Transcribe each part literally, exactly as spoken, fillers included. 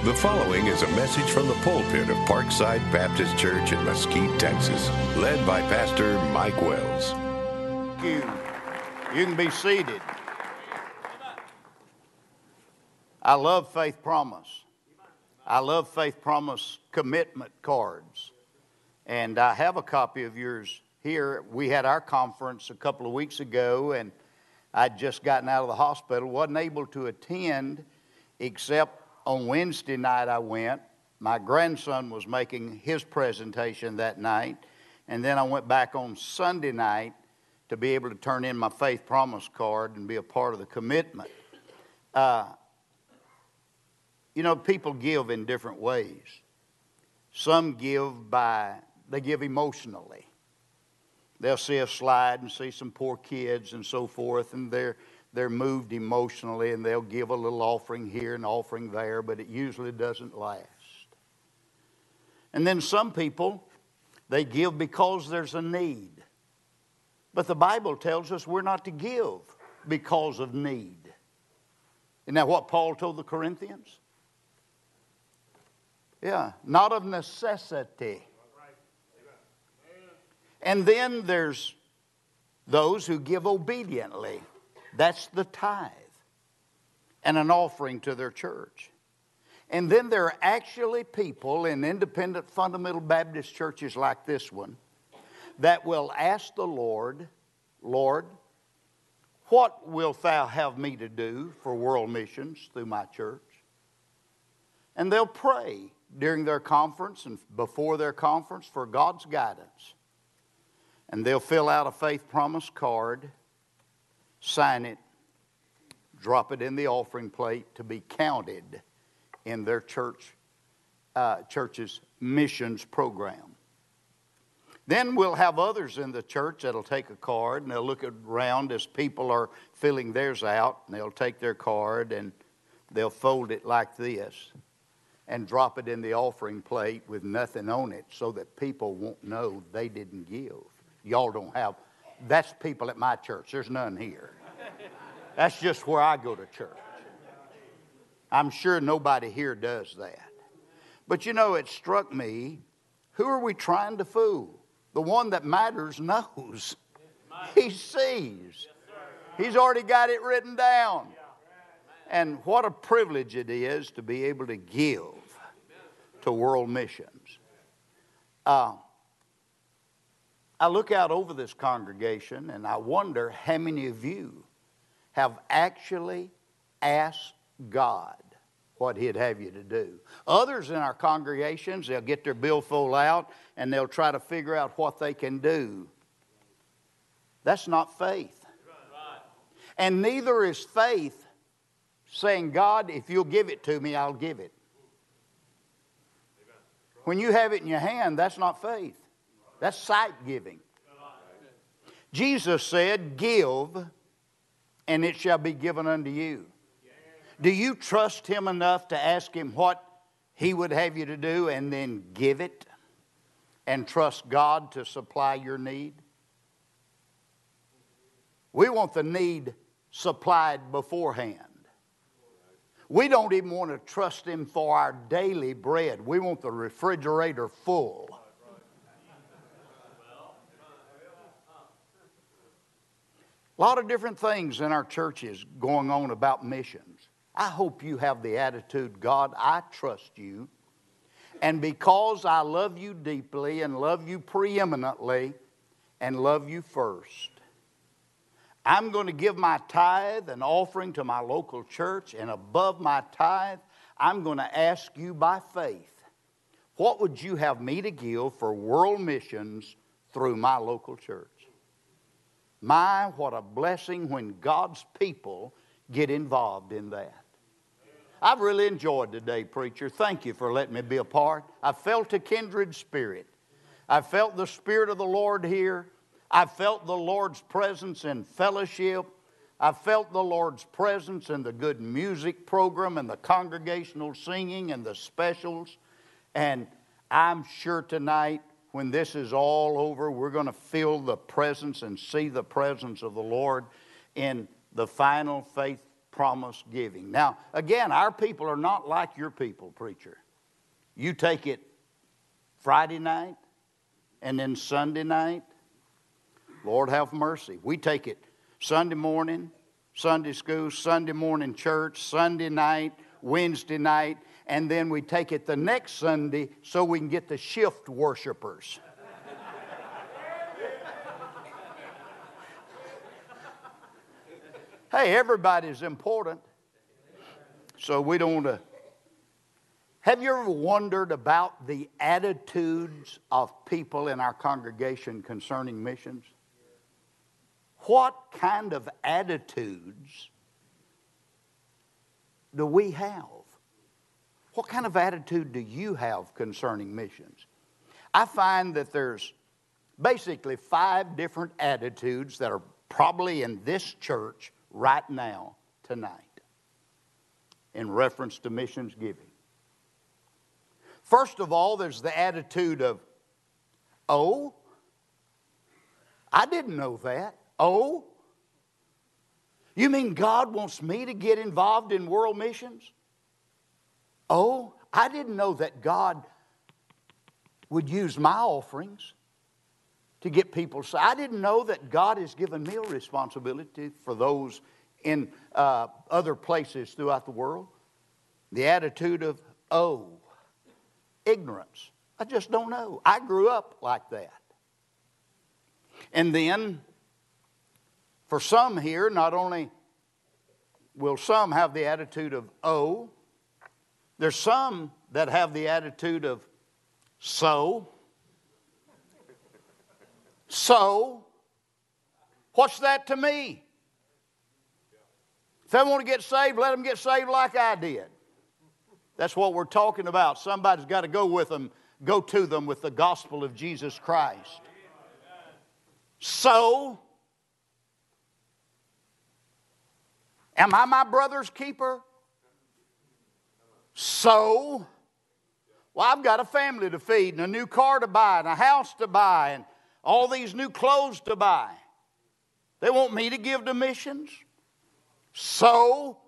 The following is a message from the pulpit of Parkside Baptist Church in Mesquite, Texas, led by Pastor Mike Wells. You, you can be seated. I love Faith Promise. I love Faith Promise commitment cards. And I have a copy of yours here. We had our conference a couple of weeks ago, and I'd just gotten out of the hospital, wasn't able to attend except on Wednesday night I went. My grandson was making his presentation that night, and then I went back on Sunday night to be able to turn in my Faith Promise card and be a part of the commitment. Uh, you know, people give in different ways. Some give by, they give emotionally. They'll see a slide and see some poor kids and so forth, and they're They're moved emotionally, and they'll give a little offering here and offering there, but it usually doesn't last. And then some people, they give because there's a need. But the Bible tells us we're not to give because of need. Isn't that what Paul told the Corinthians? Yeah, not of necessity. And then there's those who give obediently. That's the tithe and an offering to their church. And then there are actually people in independent fundamental Baptist churches like this one that will ask the Lord, Lord, what wilt thou have me to do for world missions through my church? And they'll pray during their conference and before their conference for God's guidance. And they'll fill out a Faith Promise card, sign it, drop it in the offering plate to be counted in their church, uh, church's missions program. Then we'll have others in the church that'll take a card and they'll look around as people are filling theirs out, and they'll take their card and they'll fold it like this and drop it in the offering plate with nothing on it so that people won't know they didn't give. Y'all don't have, that's people at my church. There's none here. That's just where I go to church. I'm sure nobody here does that. But you know, it struck me, who are we trying to fool? The one that matters knows. He sees. He's already got it written down. And what a privilege it is to be able to give to world missions. Uh, I look out over this congregation and I wonder how many of you have actually asked God what He'd have you to do. Others in our congregations, they'll get their billfold out and they'll try to figure out what they can do. That's not faith. And neither is faith saying, God, if you'll give it to me, I'll give it. When you have it in your hand, that's not faith. That's sight giving. Jesus said, give, and it shall be given unto you. Do you trust Him enough to ask Him what He would have you to do and then give it and trust God to supply your need? We want the need supplied beforehand. We don't even want to trust Him for our daily bread. We want the refrigerator full. A lot of different things in our churches going on about missions. I hope you have the attitude, God, I trust you. And because I love you deeply and love you preeminently and love you first, I'm going to give my tithe and offering to my local church, and above my tithe, I'm going to ask you by faith, what would you have me to give for world missions through my local church? My, what a blessing when God's people get involved in that. I've really enjoyed today, preacher. Thank you for letting me be a part. I felt a kindred spirit. I felt the Spirit of the Lord here. I felt the Lord's presence in fellowship. I felt the Lord's presence in the good music program and the congregational singing and the specials. And I'm sure tonight, when this is all over, we're going to feel the presence and see the presence of the Lord in the final Faith promise giving. Now, again, our people are not like your people, preacher. You take it Friday night and then Sunday night. Lord have mercy. We take it Sunday morning, Sunday school, Sunday morning church, Sunday night, Wednesday night, and then we take it the next Sunday so we can get the shift worshipers. Hey, everybody's important, so we don't want to. Have you ever wondered about the attitudes of people in our congregation concerning missions? What kind of attitudes do we have? What kind of attitude do you have concerning missions? I find that there's basically five different attitudes that are probably in this church right now, tonight, in reference to missions giving. First of all, there's the attitude of, oh, I didn't know that. Oh, you mean God wants me to get involved in world missions? Oh, I didn't know that God would use my offerings to get people saved. I didn't know that God has given me a responsibility for those in uh, other places throughout the world. The attitude of, oh, ignorance. I just don't know. I grew up like that. And then, for some here, not only will some have the attitude of, oh, there's some that have the attitude of, so. So, what's that to me? If they want to get saved, let them get saved like I did. That's what we're talking about. Somebody's got to go with them, go to them with the gospel of Jesus Christ. So, am I my brother's keeper? So, well, I've got a family to feed and a new car to buy and a house to buy and all these new clothes to buy. They want me to give to missions? So,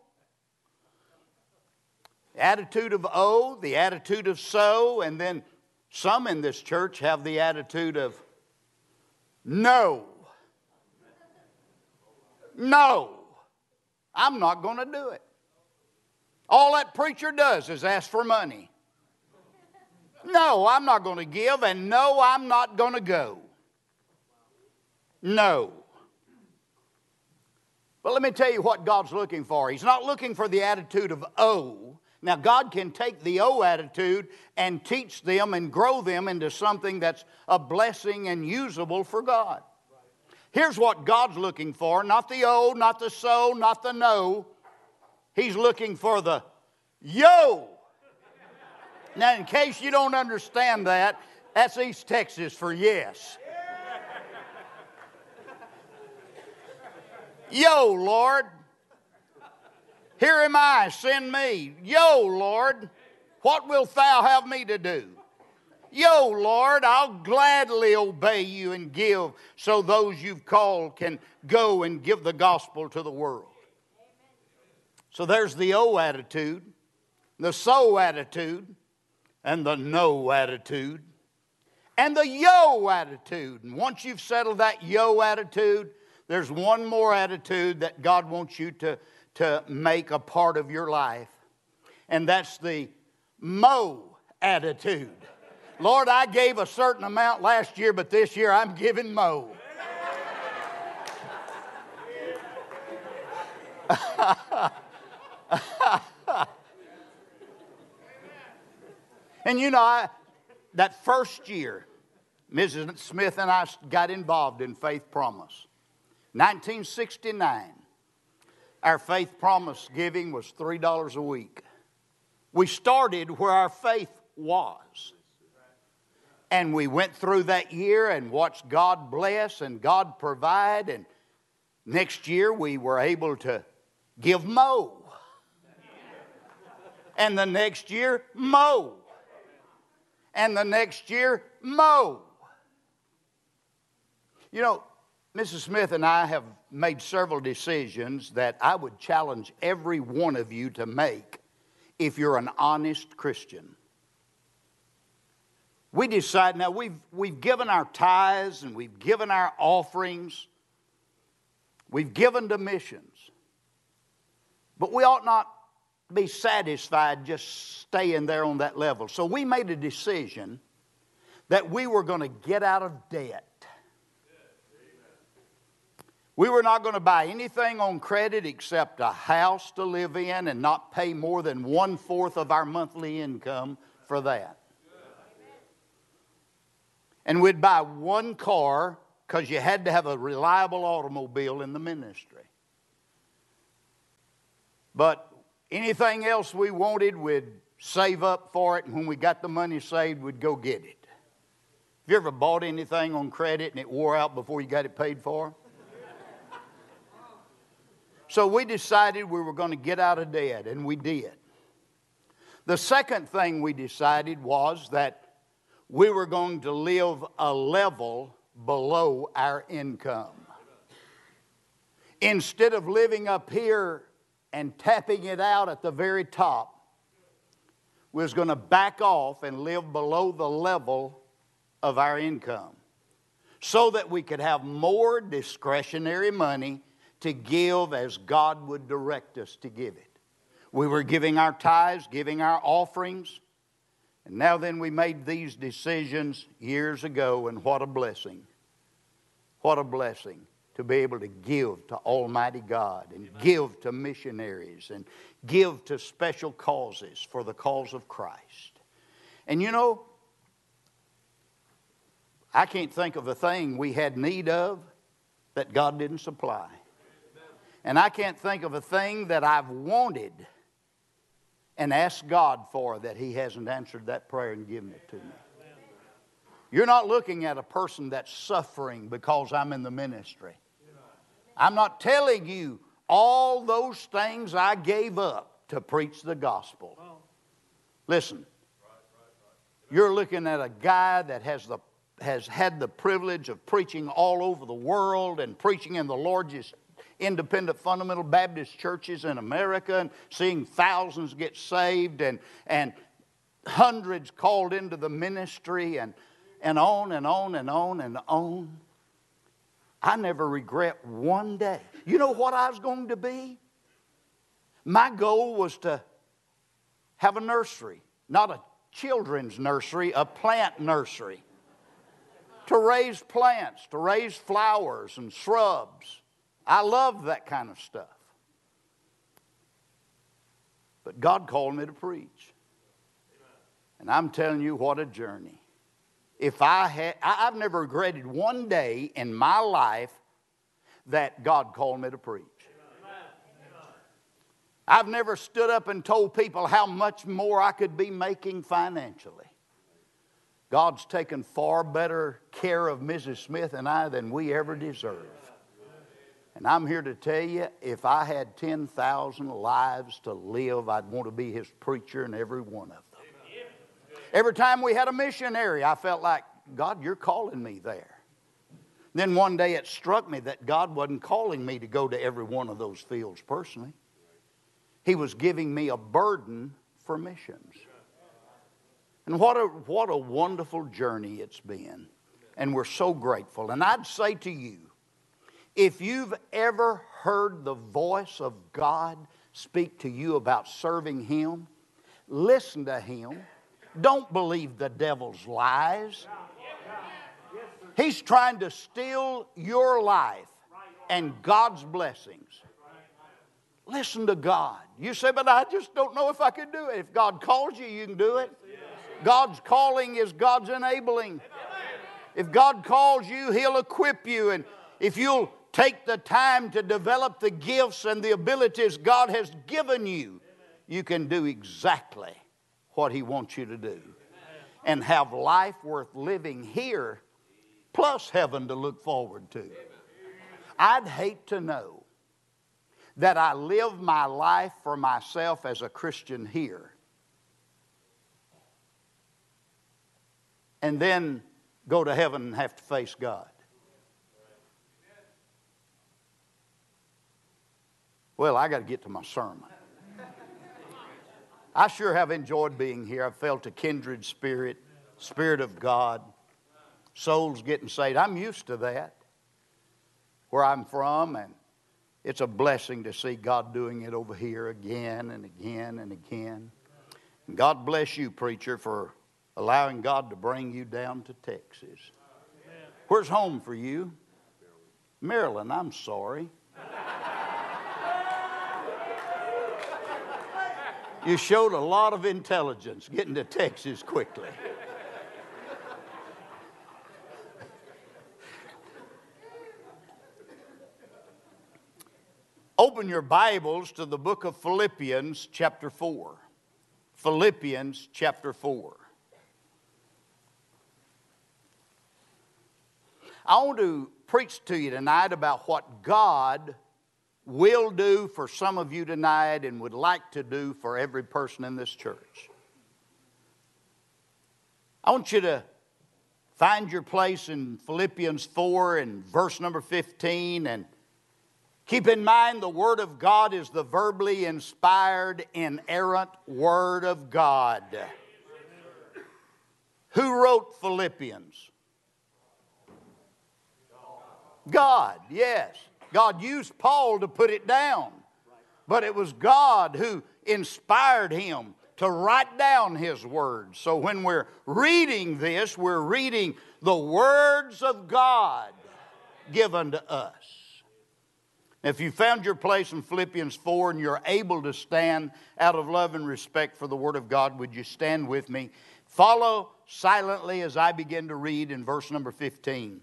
the attitude of oh, the attitude of so, and then some in this church have the attitude of no. No, I'm not going to do it. All that preacher does is ask for money. No, I'm not going to give, and no, I'm not going to go. No. But let me tell you what God's looking for. He's not looking for the attitude of oh. Now, God can take the oh attitude and teach them and grow them into something that's a blessing and usable for God. Here's what God's looking for. Not the oh, not the so, not the no. He's looking for the yo. Now, in case you don't understand that, that's East Texas for yes. Yo, Lord. Here am I, send me. Yo, Lord, what wilt thou have me to do? Yo, Lord, I'll gladly obey you and give so those you've called can go and give the gospel to the world. So there's the oh attitude, the so attitude, and the no attitude, and the yo attitude. And once you've settled that yo attitude, there's one more attitude that God wants you to, to make a part of your life, and that's the mo attitude. Lord, I gave a certain amount last year, but this year I'm giving mo. And you know, I, that first year, Missus Smith and I got involved in Faith Promise. nineteen sixty-nine, our Faith Promise giving was three dollars a week. We started where our faith was. And we went through that year and watched God bless and God provide. And next year we were able to give mo. And the next year, mo. And the next year, mo. You know, Missus Smith and I have made several decisions that I would challenge every one of you to make if you're an honest Christian. We decide, now we've, we've given our tithes and we've given our offerings, we've given to missions, but we ought not be satisfied just staying there on that level. So we made a decision that we were going to get out of debt. We were not going to buy anything on credit except a house to live in and not pay more than one-fourth of our monthly income for that. And we'd buy one car because you had to have a reliable automobile in the ministry. But anything else we wanted, we'd save up for it, and when we got the money saved, we'd go get it. Have you ever bought anything on credit and it wore out before you got it paid for? So we decided we were going to get out of debt, and we did. The second thing we decided was that we were going to live a level below our income. Instead of living up here and tapping it out at the very top, we was going to back off and live below the level of our income so that we could have more discretionary money to give as God would direct us to give it. We were giving our tithes, giving our offerings, and now then we made these decisions years ago, and what a blessing. What a blessing to be able to give to Almighty God and give to missionaries and give to special causes for the cause of Christ. And you know, I can't think of a thing we had need of that God didn't supply. And I can't think of a thing that I've wanted and asked God for that He hasn't answered that prayer and given it to me. You're not looking at a person that's suffering because I'm in the ministry. I'm not telling you all those things I gave up to preach the gospel. Listen, you're looking at a guy that has the has had the privilege of preaching all over the world and preaching in the largest independent fundamental Baptist churches in America and seeing thousands get saved and, and hundreds called into the ministry and, and on and on and on and on. I never regret one day. You know what I was going to be? My goal was to have a nursery, not a children's nursery, a plant nursery. To raise plants, to raise flowers and shrubs. I love that kind of stuff. But God called me to preach. And I'm telling you, what a journey. If I had, I've never regretted one day in my life that God called me to preach. I've never stood up and told people how much more I could be making financially. God's taken far better care of Missus Smith and I than we ever deserve. And I'm here to tell you, if I had ten thousand lives to live, I'd want to be His preacher in every one of them. Every time we had a missionary, I felt like, God, you're calling me there. Then one day it struck me that God wasn't calling me to go to every one of those fields personally. He was giving me a burden for missions. And what a, what a wonderful journey it's been. And we're so grateful. And I'd say to you, if you've ever heard the voice of God speak to you about serving Him, listen to Him. Don't believe the devil's lies. He's trying to steal your life and God's blessings. Listen to God. You say, but I just don't know if I can do it. If God calls you, you can do it. God's calling is God's enabling. If God calls you, He'll equip you. And if you'll take the time to develop the gifts and the abilities God has given you, you can do exactly what He wants you to do. And have life worth living here, plus heaven to look forward to. I'd hate to know that I live my life for myself as a Christian here, and then go to heaven and have to face God. Well, I got to get to my sermon. I sure have enjoyed being here. I've felt a kindred spirit, Spirit of God, souls getting saved. I'm used to that where I'm from, and it's a blessing to see God doing it over here again and again and again. And God bless you, preacher, for allowing God to bring you down to Texas. Where's home for you? Maryland, I'm sorry. You showed a lot of intelligence getting to Texas quickly. Open your Bibles to the book of Philippians chapter four. Philippians chapter four. I want to preach to you tonight about what God will do for some of you tonight and would like to do for every person in this church. I want you to find your place in Philippians four and verse number fifteen, and keep in mind the Word of God is the verbally inspired, inerrant Word of God. Who wrote Philippians? God, yes. God used Paul to put it down. But it was God who inspired him to write down his words. So when we're reading this, we're reading the words of God given to us. If you found your place in Philippians four and you're able to stand out of love and respect for the Word of God, would you stand with me? Follow silently as I begin to read in verse number fifteen.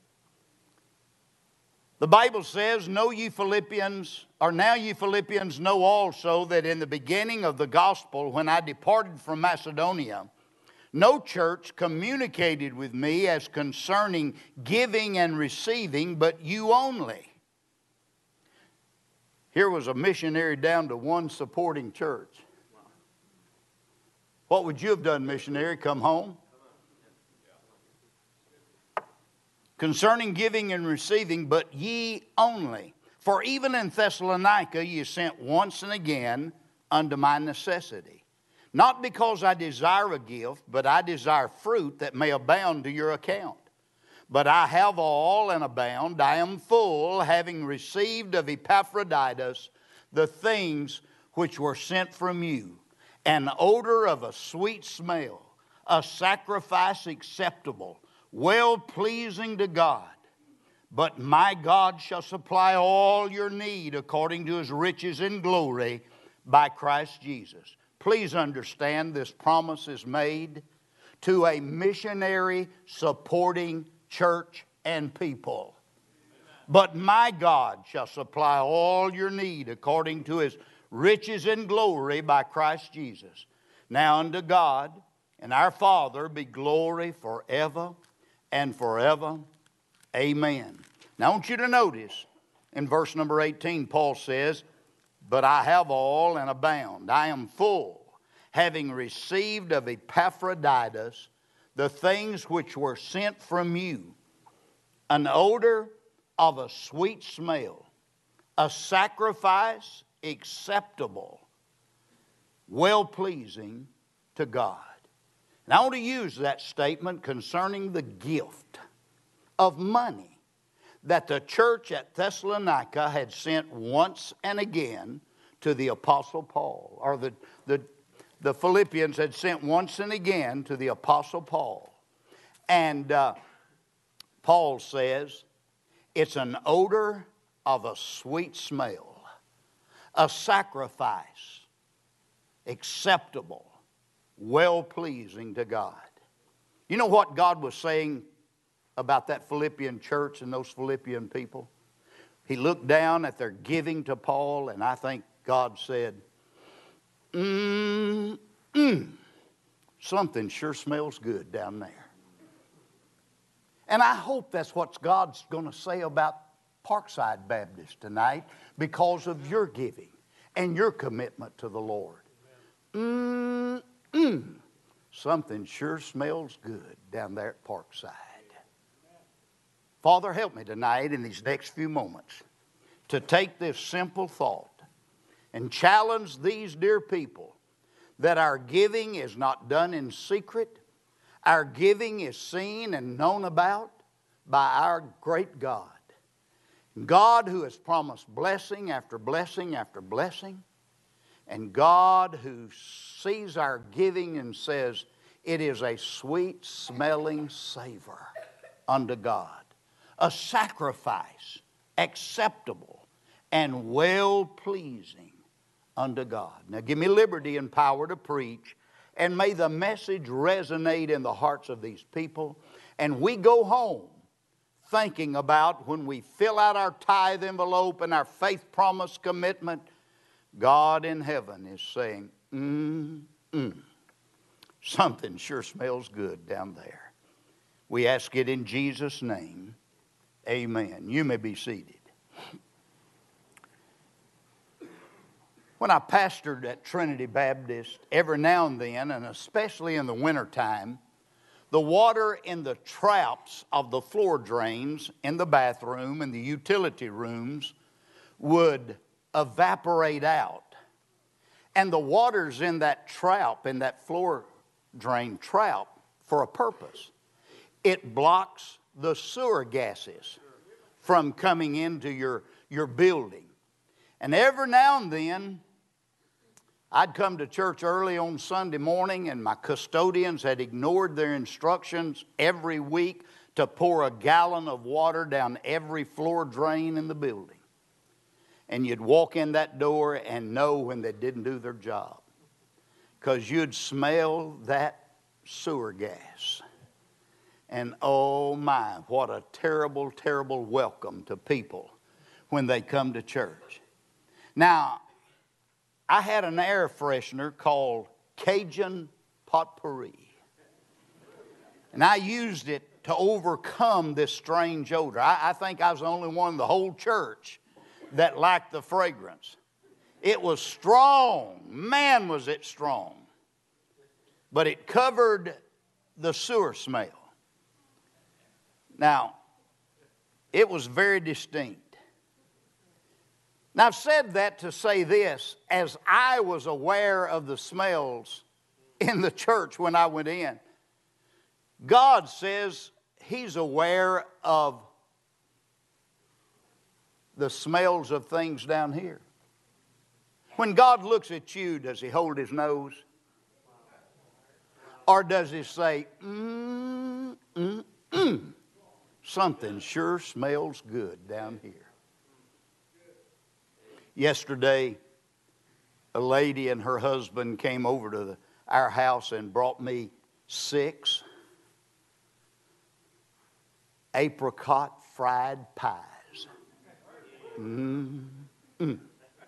The Bible says, "Know ye Philippians, or now ye Philippians know also that in the beginning of the gospel, when I departed from Macedonia, no church communicated with me as concerning giving and receiving, but you only." Here was a missionary down to one supporting church. What would you have done, missionary? Come home? Concerning giving and receiving, but ye only. For even in Thessalonica ye sent once and again unto my necessity. Not because I desire a gift, but I desire fruit that may abound to your account. But I have all and abound. I am full, having received of Epaphroditus the things which were sent from you, an odor of a sweet smell, a sacrifice acceptable, well-pleasing to God. But my God shall supply all your need according to His riches in glory by Christ Jesus. Please understand this promise is made to a missionary supporting church and people. But my God shall supply all your need according to His riches in glory by Christ Jesus. Now unto God and our Father be glory forever and forever. Amen. Now I want you to notice in verse number eighteen, Paul says, "But I have all and abound. I am full, having received of Epaphroditus the things which were sent from you, an odor of a sweet smell, a sacrifice acceptable, well-pleasing to God." And I want to use that statement concerning the gift of money that the church at Thessalonica had sent once and again to the Apostle Paul, or the, the, the Philippians had sent once and again to the Apostle Paul. And uh, Paul says, it's an odor of a sweet smell, a sacrifice acceptable, well-pleasing to God. You know what God was saying about that Philippian church and those Philippian people? He looked down at their giving to Paul, and I think God said, mm, mm, something sure smells good down there. And I hope that's what God's going to say about Parkside Baptist tonight because of your giving and your commitment to the Lord. Mm, mm, something sure smells good down there at Parkside. Father, help me tonight in these next few moments to take this simple thought and challenge these dear people that our giving is not done in secret. Our giving is seen and known about by our great God. God who has promised blessing after blessing after blessing. And God who sees our giving and says, it is a sweet smelling savor unto God. A sacrifice acceptable and well pleasing unto God. Now give me liberty and power to preach, and may the message resonate in the hearts of these people. And we go home thinking about when we fill out our tithe envelope and our faith promise commitment, God in heaven is saying, mm, mm, something sure smells good down there. We ask it in Jesus' name. Amen. You may be seated. When I pastored at Trinity Baptist, every now and then, and especially in the wintertime, the water in the troughs of the floor drains in the bathroom and the utility rooms would evaporate out. And the water's in that trough, in that floor drain trough, for a purpose. It blocks the sewer gases from coming into your, your building. And every now and then, I'd come to church early on Sunday morning, and my custodians had ignored their instructions every week to pour a gallon of water down every floor drain in the building. And you'd walk in that door and know when they didn't do their job, because you'd smell that sewer gas. And oh my, what a terrible, terrible welcome to people when they come to church. Now, I had an air freshener called Cajun Potpourri. And I used it to overcome this strange odor. I, I think I was the only one in the whole church that liked the fragrance. It was strong. Man, was it strong. But it covered the sewer smell. Now, it was very distinct. Now, I've said that to say this. As I was aware of the smells in the church when I went in, God says He's aware of the smells of things down here. When God looks at you, does He hold His nose? Or does He say, mm, mm, mm, something sure smells good down here? Yesterday, a lady and her husband came over to the, our house and brought me six apricot fried pies. Mm, mm.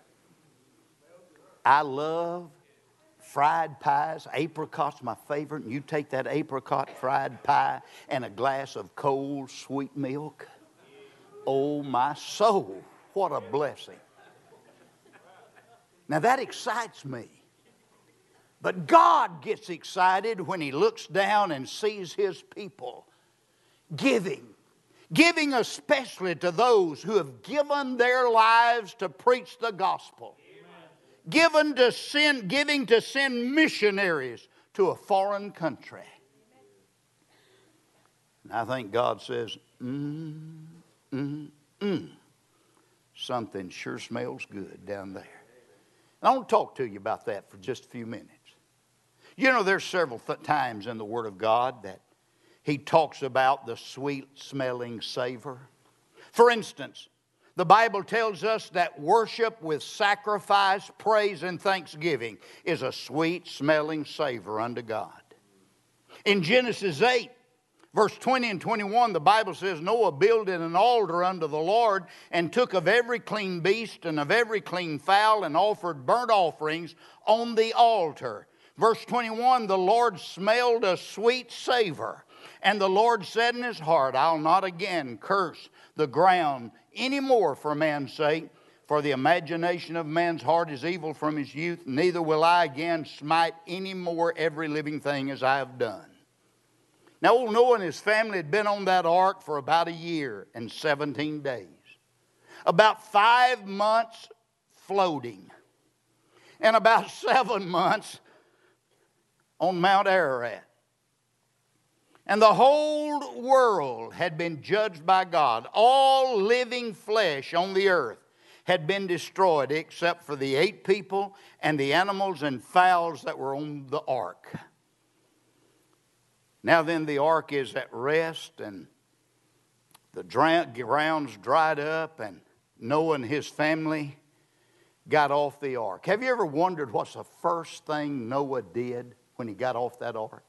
I love fried pies. Apricot's my favorite. And you take that apricot fried pie and a glass of cold sweet milk. Oh, my soul, what a blessing. Now that excites me. But God gets excited when He looks down and sees His people giving. Giving especially to those who have given their lives to preach the gospel. Given to send, giving to send missionaries to a foreign country. And I think God says, mm, mm, mm. Something sure smells good down there. And I want to talk to you about that for just a few minutes. You know, there's several th- times in the Word of God that He talks about the sweet-smelling savor. For instance, the Bible tells us that worship with sacrifice, praise, and thanksgiving is a sweet-smelling savor unto God. In Genesis eight, verse twenty and twenty-one, the Bible says, Noah builded an altar unto the Lord and took of every clean beast and of every clean fowl and offered burnt offerings on the altar. Verse twenty-one, the Lord smelled a sweet savor. And the Lord said in His heart, I'll not again curse the ground any more for man's sake, for the imagination of man's heart is evil from his youth, neither will I again smite any more every living thing as I have done. Now old Noah and his family had been on that ark for about a year and seventeen days. About five months floating. and about seven months on Mount Ararat. And the whole world had been judged by God. All living flesh on the earth had been destroyed except for the eight people and the animals and fowls that were on the ark. Now then, the ark is at rest, and the ground's dried up, and Noah and his family got off the ark. Have you ever wondered what's the first thing Noah did when he got off that ark?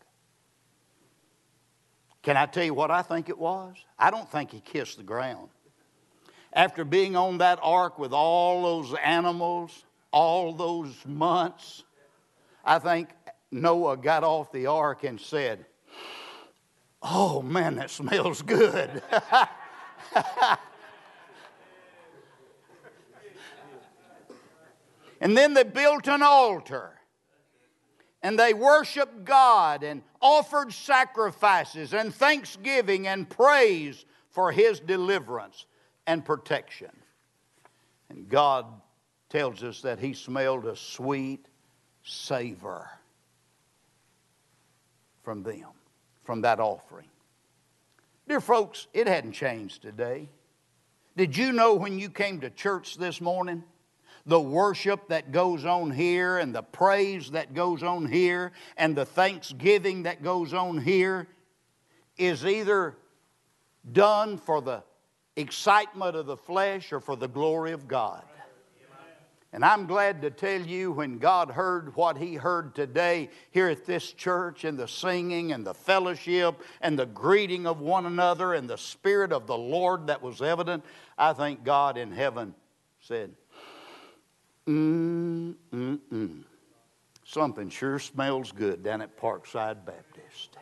Can I tell you what I think it was? I don't think he kissed the ground. After being on that ark with all those animals, all those months, I think Noah got off the ark and said, "Oh man, that smells good." And then they built an altar. And they worshiped God and offered sacrifices and thanksgiving and praise for His deliverance and protection. And God tells us that He smelled a sweet savor from them, from that offering. Dear folks, it hadn't changed today. Did you know when you came to church this morning, the worship that goes on here and the praise that goes on here and the thanksgiving that goes on here is either done for the excitement of the flesh or for the glory of God? And I'm glad to tell you, when God heard what He heard today here at this church, and the singing and the fellowship and the greeting of one another and the Spirit of the Lord that was evident, I think God in heaven said, Mm, mm, mm. Something sure smells good down at Parkside Baptist.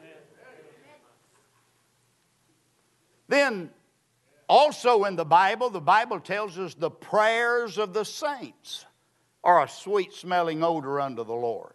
Then, also in the Bible, the Bible tells us the prayers of the saints are a sweet-smelling odor unto the Lord.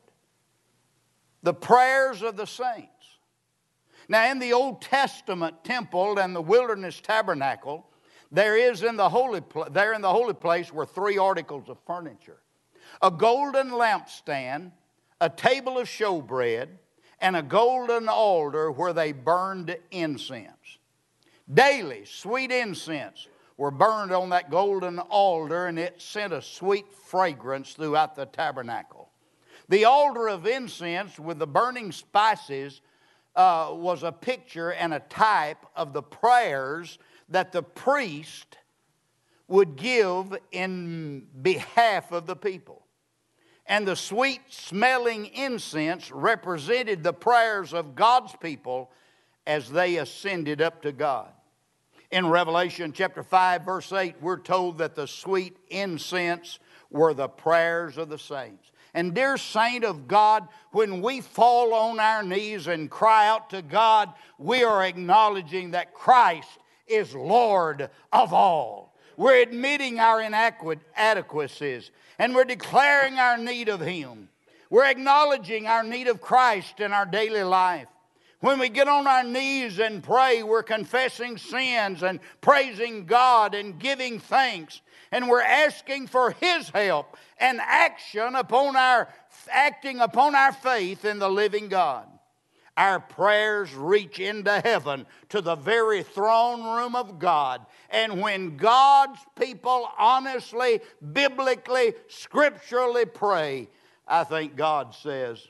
The prayers of the saints. Now, in the Old Testament temple and the wilderness tabernacle, There is in the holy pl- there in the holy place were three articles of furniture: a golden lampstand, a table of showbread, and a golden altar where they burned incense. Daily, sweet incense were burned on that golden altar, and it sent a sweet fragrance throughout the tabernacle. The altar of incense with the burning spices uh, was a picture and a type of the prayers that the priest would give in behalf of the people. And the sweet-smelling incense represented the prayers of God's people as they ascended up to God. In Revelation chapter five, verse eight, we're told that the sweet incense were the prayers of the saints. And dear saint of God, when we fall on our knees and cry out to God, we are acknowledging that Christ is Lord of all. We're admitting our inadequacies, and we're declaring our need of Him. We're acknowledging our need of Christ in our daily life. When we get on our knees and pray, we're confessing sins and praising God and giving thanks. And we're asking for His help and action upon our, acting upon our faith in the living God. Our prayers reach into heaven to the very throne room of God. And when God's people honestly, biblically, scripturally pray, I think God says,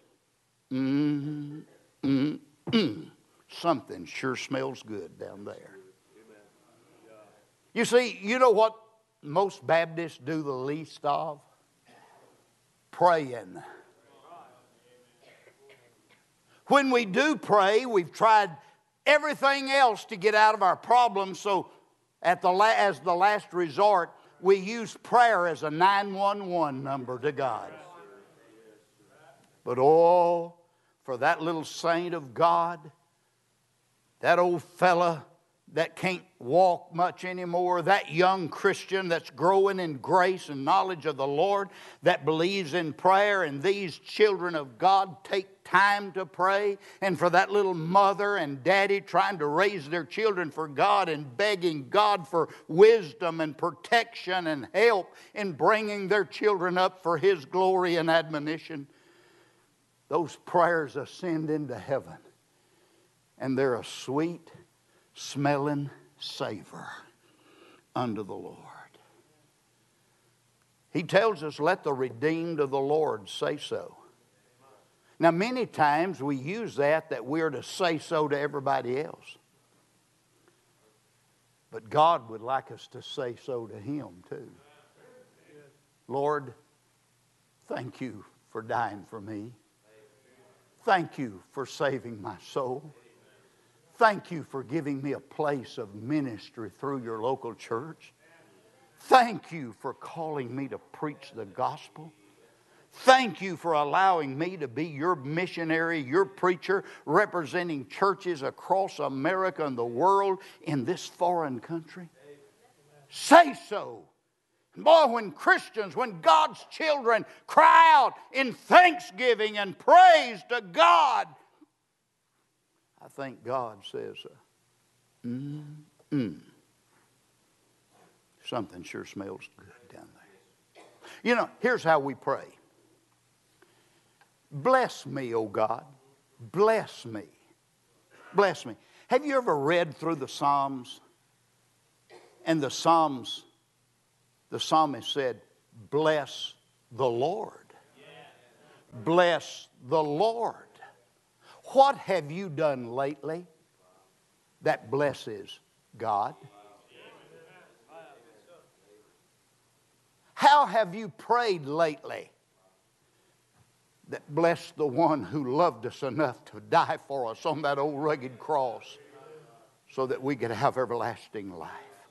mm, mm, mm, something sure smells good down there. You see, you know what most Baptists do the least of? Praying. When we do pray, we've tried everything else to get out of our problems, so at the la- as the last resort, we use prayer as a nine one one number to God. But oh, for that little saint of God, that old fella that can't walk much anymore, that young Christian that's growing in grace and knowledge of the Lord, that believes in prayer, and these children of God take time to pray, and for that little mother and daddy trying to raise their children for God and begging God for wisdom and protection and help in bringing their children up for His glory and admonition, those prayers ascend into heaven, and they're a sweet smelling savor unto the Lord. He tells us, let the redeemed of the Lord say so. Now, many times we use that, that we're to say so to everybody else. But God would like us to say so to Him too. Lord, thank you for dying for me. Thank you for saving my soul. Thank you for giving me a place of ministry through your local church. Thank you for calling me to preach the gospel. Thank you for allowing me to be your missionary, your preacher, representing churches across America and the world in this foreign country. Say so. Boy, when Christians, when God's children cry out in thanksgiving and praise to God, I think God says, mm-mm. Something sure smells good down there. You know, here's how we pray. Bless me, O God. Bless me. Bless me. Have you ever read through the Psalms? And the Psalms, the psalmist said, bless the Lord. Bless the Lord. What have you done lately that blesses God? How have you prayed lately that blessed the one who loved us enough to die for us on that old rugged cross so that we could have everlasting life?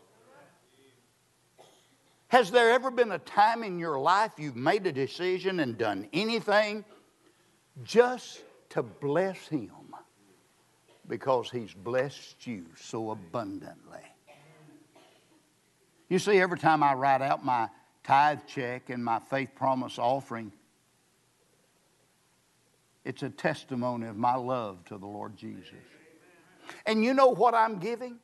Has there ever been a time in your life you've made a decision and done anything just to bless Him because He's blessed you so abundantly? You see, every time I write out my tithe check and my faith promise offering, it's a testimony of my love to the Lord Jesus. And you know what I'm giving?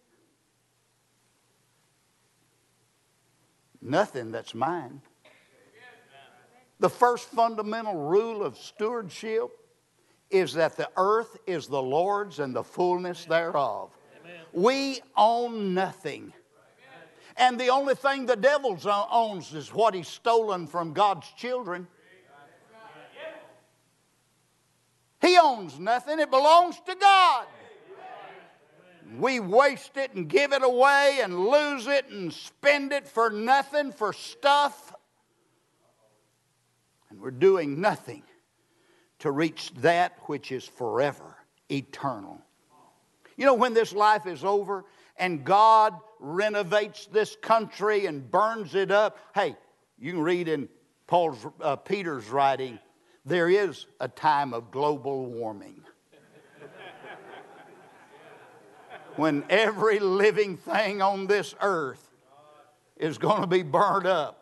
Nothing that's mine. The first fundamental rule of stewardship is that the earth is the Lord's and the fullness thereof. Amen. We own nothing. And the only thing the devil owns is what he's stolen from God's children. He owns nothing. It belongs to God. We waste it and give it away and lose it and spend it for nothing, for stuff. And we're doing nothing to reach that which is forever, eternal. You know, when this life is over and God renovates this country and burns it up, hey, you can read in Paul's, uh, Peter's writing, there is a time of global warming. When every living thing on this earth is going to be burned up.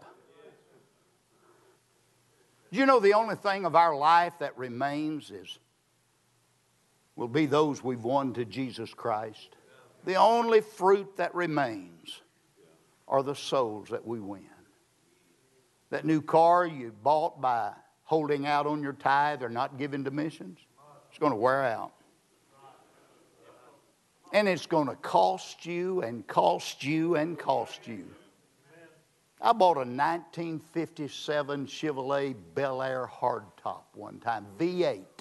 You know, the only thing of our life that remains is will be those we've won to Jesus Christ. The only fruit that remains are the souls that we win. That new car you bought by holding out on your tithe or not giving to missions, it's going to wear out. And it's going to cost you and cost you and cost you. I bought a nineteen fifty-seven Chevrolet Bel Air hardtop one time, V eight.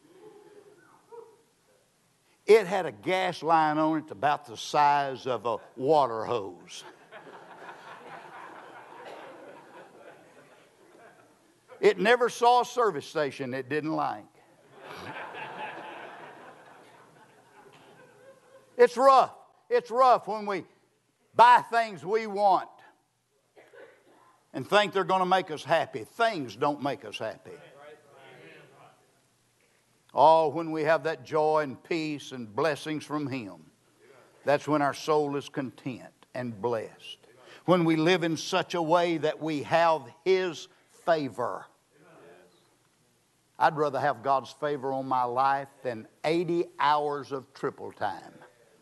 It had a gas line on it about the size of a water hose. It never saw a service station it didn't like. It's rough. It's rough when we buy things we want and think they're going to make us happy. Things don't make us happy. Oh, when we have that joy and peace and blessings from Him, that's when our soul is content and blessed. When we live in such a way that we have His favor. I'd rather have God's favor on my life than eighty hours of triple time.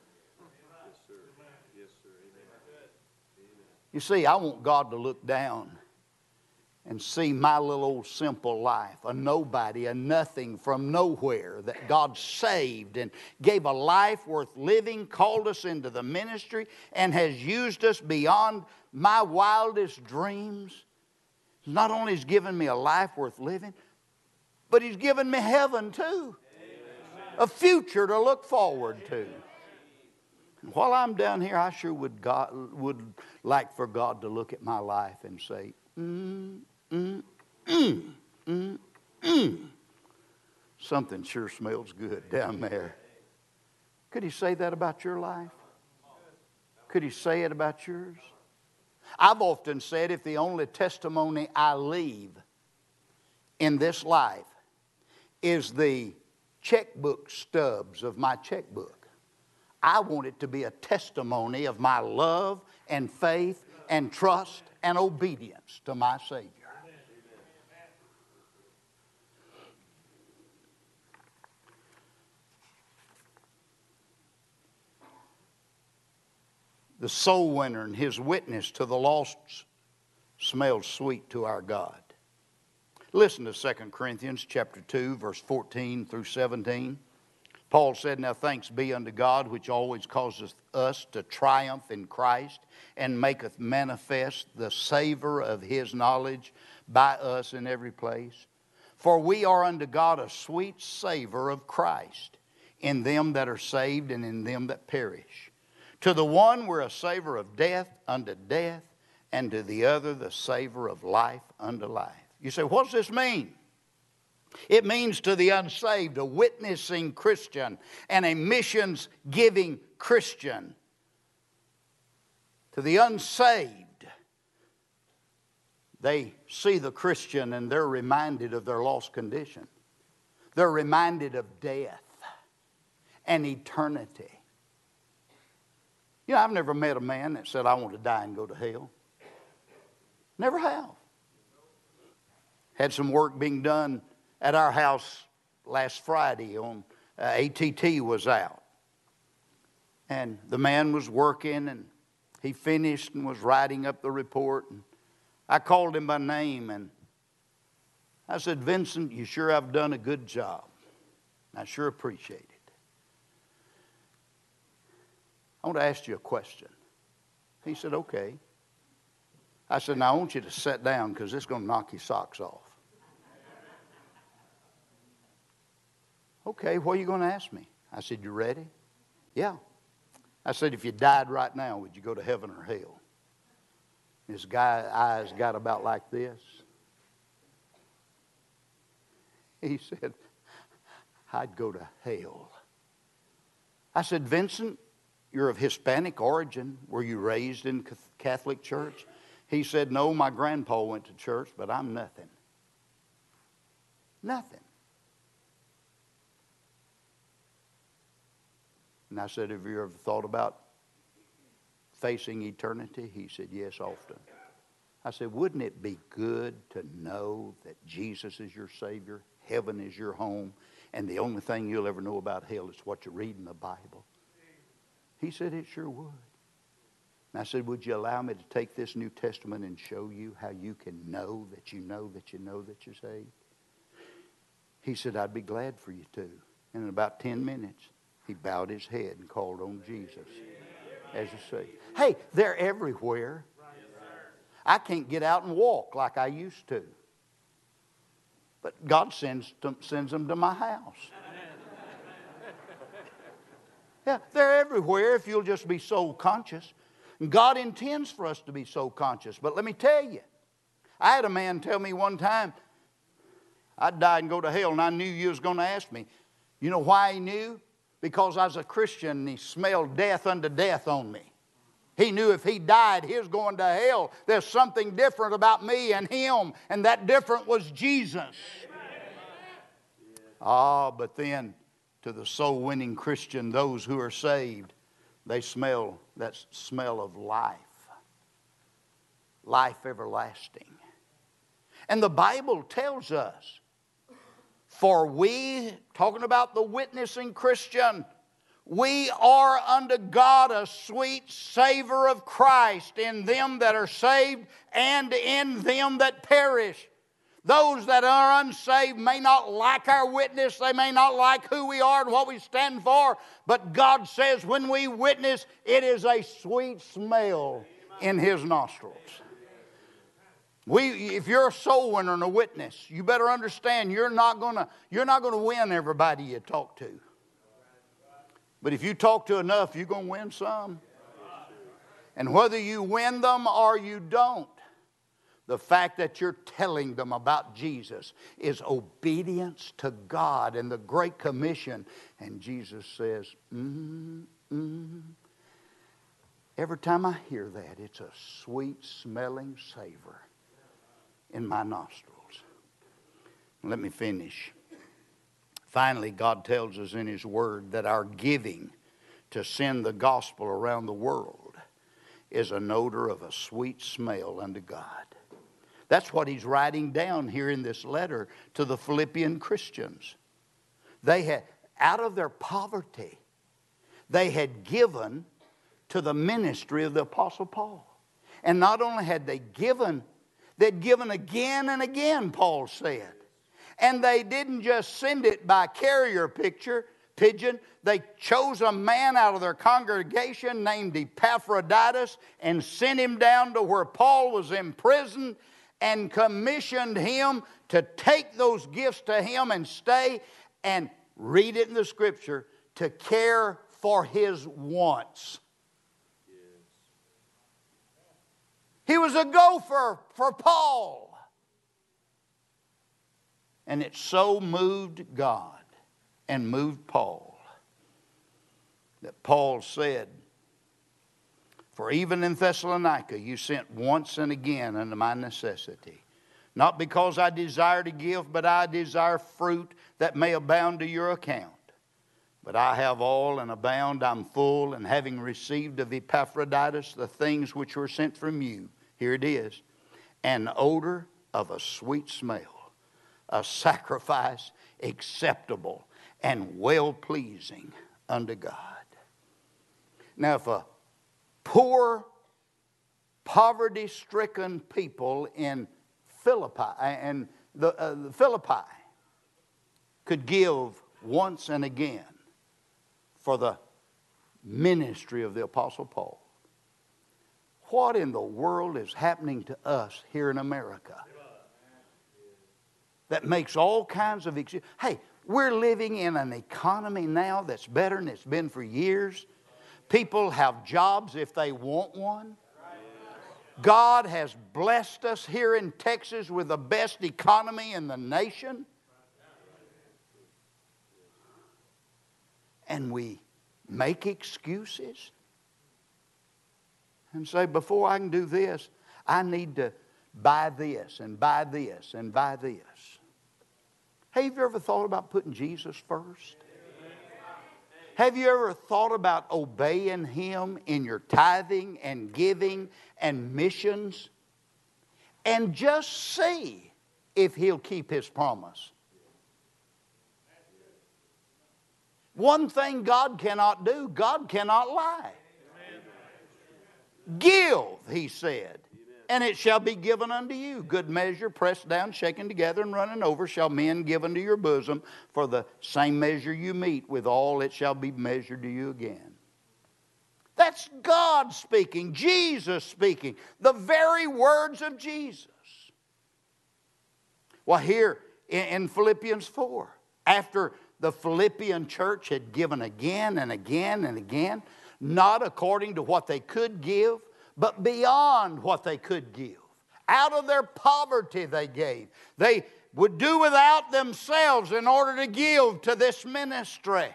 You see, I want God to look down and see my little old simple life, a nobody, a nothing from nowhere, that God saved and gave a life worth living, called us into the ministry, and has used us beyond my wildest dreams. Not only has given me a life worth living, but He's given me heaven too. A future to look forward to. And while I'm down here, I sure would, God, would like for God to look at my life and say, mm, mm, mm, mm, mm. Something sure smells good down there. Could He say that about your life? Could He say it about yours? I've often said, if the only testimony I leave in this life is the checkbook stubs of my checkbook, I want it to be a testimony of my love and faith and trust and obedience to my Savior. The soul winner and his witness to the lost smells sweet to our God. Listen to Second Corinthians chapter two, verse fourteen through seventeen. Paul said, "Now thanks be unto God, which always causeth us to triumph in Christ, and maketh manifest the savor of His knowledge by us in every place. For we are unto God a sweet savor of Christ in them that are saved and in them that perish. To the one we're a savor of death unto death, and to the other the savor of life unto life." You say, what does this mean? It means to the unsaved, a witnessing Christian and a missions-giving Christian. To the unsaved, they see the Christian and they're reminded of their lost condition. They're reminded of death and eternity. You know, I've never met a man that said, "I want to die and go to hell." Never have. Had some work being done at our house last Friday on uh, A T T was out. And the man was working and he finished and was writing up the report. And I called him by name and I said, "Vincent, you sure have done a good job. I sure appreciate it. I want to ask you a question." He said, "Okay." I said, "Now I want you to sit down because it's going to knock your socks off." "Okay, what are you going to ask me?" I said, "You ready?" "Yeah." I said, "If you died right now, would you go to heaven or hell?" His guy eyes got about like this. He said, "I'd go to hell." I said, "Vincent, you're of Hispanic origin. Were you raised in Catholic church?" He said, "No, my grandpa went to church, but I'm nothing." Nothing. And I said, "Have you ever thought about facing eternity?" He said, "Yes, often." I said, "Wouldn't it be good to know that Jesus is your Savior, heaven is your home, and the only thing you'll ever know about hell is what you read in the Bible?" He said, "It sure would." And I said, "Would you allow me to take this New Testament and show you how you can know that you know that you know that you're saved?" He said, "I'd be glad for you to." And in about ten minutes, he bowed his head and called on Jesus as a Savior. Hey, they're everywhere. I can't get out and walk like I used to. But God sends them, sends them to my house. Yeah, they're everywhere if you'll just be soul conscious. And God intends for us to be soul conscious. But let me tell you, I had a man tell me one time, I'd die and go to hell, and I knew you was going to ask me. You know why he knew? Because I was a Christian and he smelled death unto death on me. He knew if he died, he was going to hell. There's something different about me and him, and that different was Jesus. Ah, but then to the soul-winning Christian, those who are saved, they smell that smell of life. Life everlasting. And the Bible tells us, For we, talking about the witnessing Christian, we are unto God a sweet savor of Christ in them that are saved and in them that perish. Those that are unsaved may not like our witness. They may not like who we are and what we stand for. But God says when we witness, it is a sweet smell in His nostrils. We, if you're a soul winner and a witness, you better understand you're not gonna, you're not gonna win everybody you talk to. But if you talk to enough, you're gonna win some. And whether you win them or you don't, the fact that you're telling them about Jesus is obedience to God and the Great Commission. And Jesus says, mm, mm. Every time I hear that, it's a sweet smelling savor in my nostrils. Let me finish. Finally, God tells us in His Word that our giving to send the gospel around the world is an odor of a sweet smell unto God. That's what He's writing down here in this letter to the Philippian Christians. They had, out of their poverty, they had given to the ministry of the Apostle Paul. And not only had they given, they'd given again and again, Paul said. And they didn't just send it by carrier picture, pigeon. They chose a man out of their congregation named Epaphroditus and sent him down to where Paul was in prison and commissioned him to take those gifts to him and stay and read it in the Scripture to care for his wants. He was a gopher for Paul. And it so moved God and moved Paul that Paul said, for even in Thessalonica you sent once and again unto my necessity. Not because I desire to give, but I desire fruit that may abound to your account. But I have all and abound, I'm full, and having received of Epaphroditus the things which were sent from you, here it is, an odor of a sweet smell, a sacrifice acceptable and well-pleasing unto God. Now, if a poor, poverty-stricken people in Philippi and the, uh, the Philippi could give once and again for the ministry of the Apostle Paul, what in the world is happening to us here in America that makes all kinds of excuses? Hey, we're living in an economy now that's better than it's been for years. People have jobs if they want one. God has blessed us here in Texas with the best economy in the nation. And we make excuses and say, before I can do this, I need to buy this and buy this and buy this. Hey, have you ever thought about putting Jesus first? Have you ever thought about obeying Him in your tithing and giving and missions? And just see if He'll keep His promise. One thing God cannot do, God cannot lie. Give, He said, and it shall be given unto you. Good measure, pressed down, shaken together, and running over, shall men give unto your bosom. For the same measure you meet withal, it shall be measured to you again. That's God speaking, Jesus speaking, the very words of Jesus. Well, here in, in Philippians four, after the Philippian church had given again and again and again, not according to what they could give, but beyond what they could give. Out of their poverty they gave. They would do without themselves in order to give to this ministry.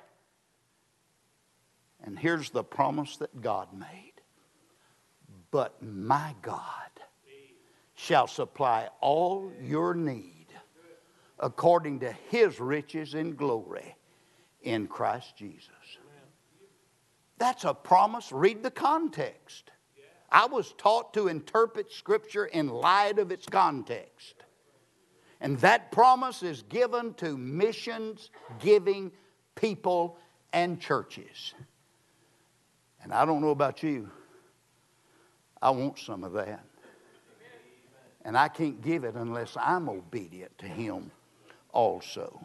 And here's the promise that God made. But my God shall supply all your need according to His riches in glory in Christ Jesus. That's a promise. Read the context. I was taught to interpret Scripture in light of its context. And that promise is given to missions-giving people and churches. And I don't know about you, I want some of that. And I can't give it unless I'm obedient to Him also.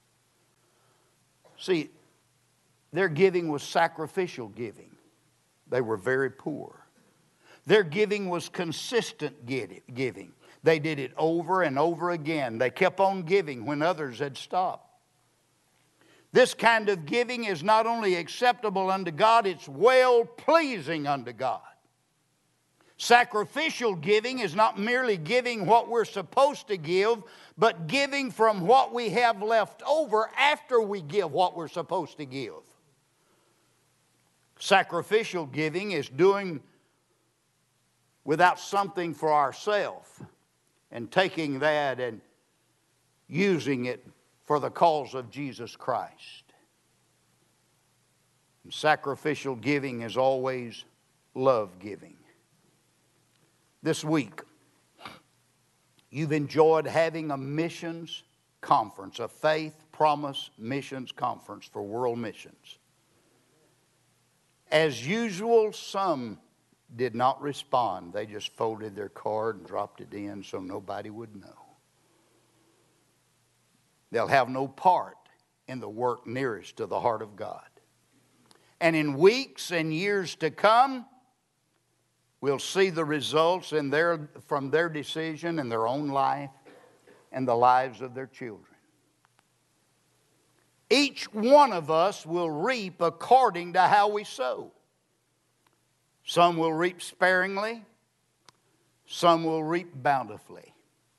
See, their giving was sacrificial giving. They were very poor. Their giving was consistent giving. They did it over and over again. They kept on giving when others had stopped. This kind of giving is not only acceptable unto God, it's well-pleasing unto God. Sacrificial giving is not merely giving what we're supposed to give, but giving from what we have left over after we give what we're supposed to give. Sacrificial giving is doing without something for ourselves and taking that and using it for the cause of Jesus Christ. And sacrificial giving is always love giving. This week, you've enjoyed having a missions conference, a faith promise missions conference for world missions. As usual, some did not respond. They just folded their card and dropped it in so nobody would know. They'll have no part in the work nearest to the heart of God. And in weeks and years to come, we'll see the results in their, from their decision in their own life and the lives of their children. Each one of us will reap according to how we sow. Some will reap sparingly, some will reap bountifully.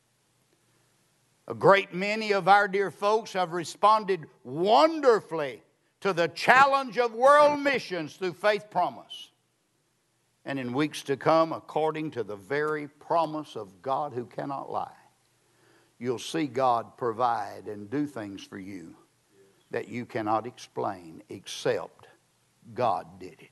A great many of our dear folks have responded wonderfully to the challenge of world missions through Faith Promise. And in weeks to come, according to the very promise of God who cannot lie, you'll see God provide and do things for you that you cannot explain except God did it.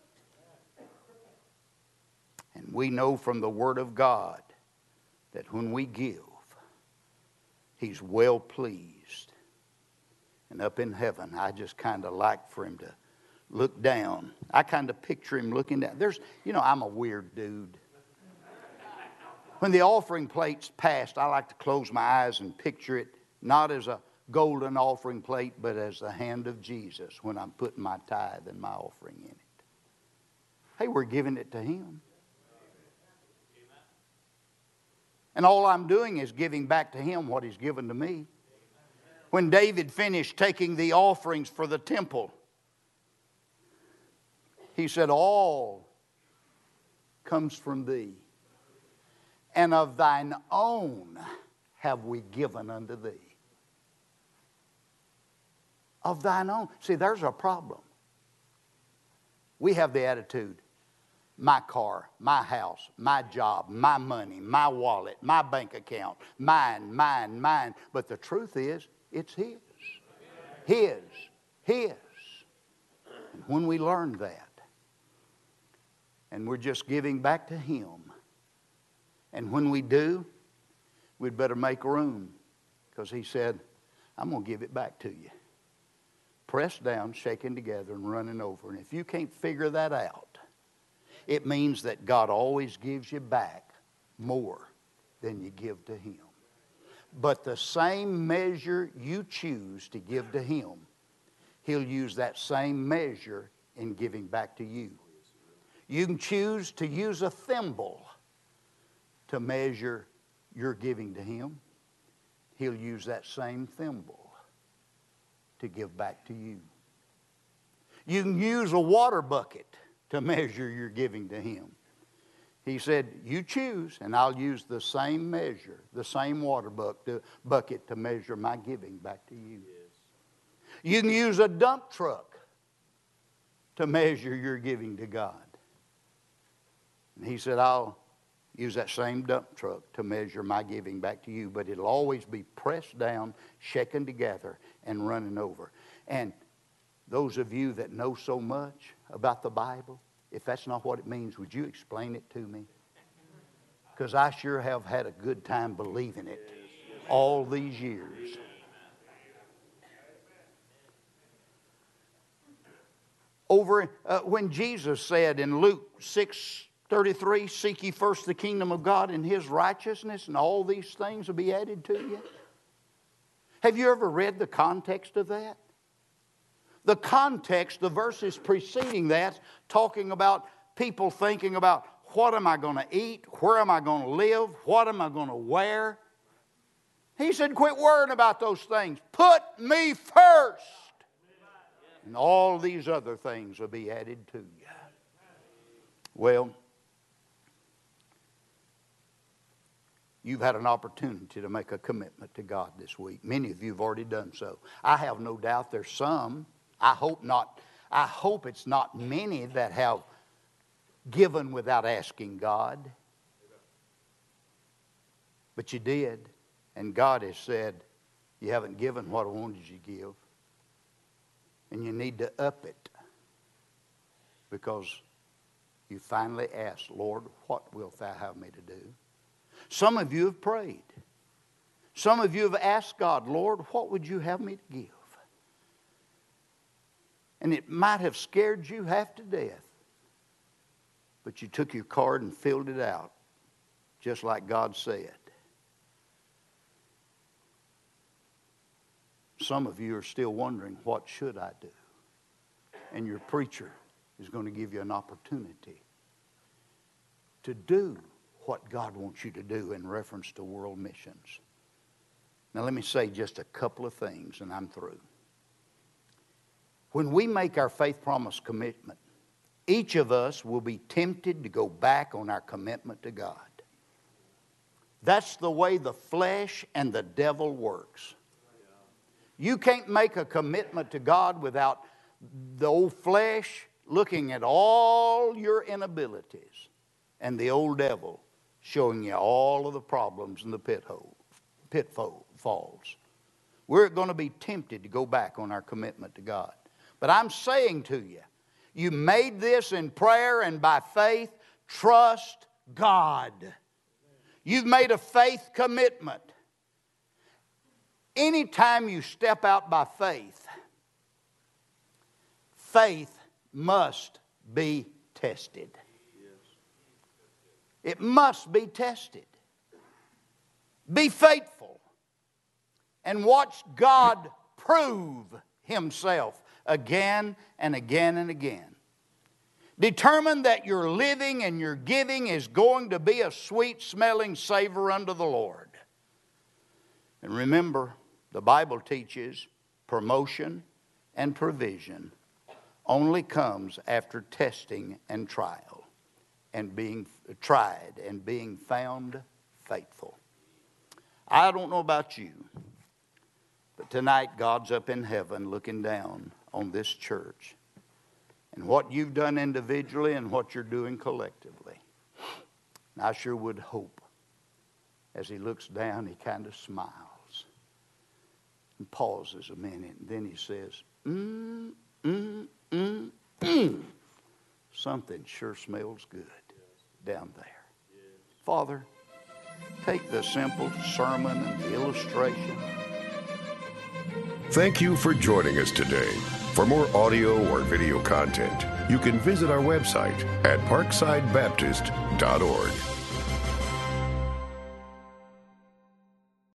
And we know from the Word of God that when we give, He's well pleased. And up in heaven, I just kind of like for Him to look down. I kind of picture Him looking down. There's, you know, I'm a weird dude. When the offering plate's passed, I like to close my eyes and picture it not as a golden offering plate, but as the hand of Jesus when I'm putting my tithe and my offering in it. Hey, we're giving it to Him. And all I'm doing is giving back to Him what He's given to me. When David finished taking the offerings for the temple, he said, all comes from Thee, and of Thine own have we given unto Thee. Of Thine own. See, there's a problem. We have the attitude, my car, my house, my job, my money, my wallet, my bank account, mine, mine, mine. But the truth is, it's His. His. His. And when we learn that, and we're just giving back to Him, and when we do, we'd better make room, because He said, I'm going to give it back to you. Pressed down, shaken together, and running over. And if you can't figure that out, it means that God always gives you back more than you give to Him. But the same measure you choose to give to Him, He'll use that same measure in giving back to you. You can choose to use a thimble to measure your giving to Him. He'll use that same thimble to give back to you. You can use a water bucket to measure your giving to Him. He said, you choose, and I'll use the same measure, the same water bucket to measure my giving back to you. You can use a dump truck to measure your giving to God. And He said, I'll use that same dump truck to measure my giving back to you, but it'll always be pressed down, shaken together, and running over. And those of you that know so much about the Bible, if that's not what it means, would you explain it to me? Because I sure have had a good time believing it. all these years. Over uh, when Jesus said in Luke six thirty-three, seek ye first the kingdom of God and His righteousness, and all these things will be added to you. Have you ever read the context of that? The context, the verses preceding that, talking about people thinking about, what am I going to eat? Where am I going to live? What am I going to wear? He said, quit worrying about those things. Put me first. And all these other things will be added to you. Well, you've had an opportunity to make a commitment to God this week. Many of you have already done so. I have no doubt there's some. I hope not. I hope it's not many that have given without asking God. But you did. And God has said, you haven't given what I wanted you to give. And you need to up it. Because you finally asked, Lord, what wilt thou have me to do? Some of you have prayed. Some of you have asked God, Lord, what would you have me to give? And it might have scared you half to death. But you took your card and filled it out, just like God said. Some of you are still wondering, what should I do? And your preacher is going to give you an opportunity to do what God wants you to do in reference to world missions. Now let me say just a couple of things and I'm through. When we make our faith promise commitment, each of us will be tempted to go back on our commitment to God. That's the way the flesh and the devil works. You can't make a commitment to God without the old flesh looking at all your inabilities and the old devil showing you all of the problems and the pit hole, pitfalls. We're going to be tempted to go back on our commitment to God. But I'm saying to you, you made this in prayer and by faith. Trust God. You've made a faith commitment. Anytime you step out by faith, faith must be tested. It must be tested. Be faithful and watch God prove Himself again and again and again. Determine that your living and your giving is going to be a sweet-smelling savor unto the Lord. And remember, the Bible teaches promotion and provision only comes after testing and trial and being tried and being found faithful. I don't know about you, but tonight God's up in heaven looking down on this church and what you've done individually and what you're doing collectively. And I sure would hope as He looks down, He kind of smiles and pauses a minute, and then He says, mm, mm, mm, mm. Something sure smells good down there. Father, take the simple sermon and the illustration. Thank you for joining us today. For more audio or video content, you can visit our website at parkside baptist dot org.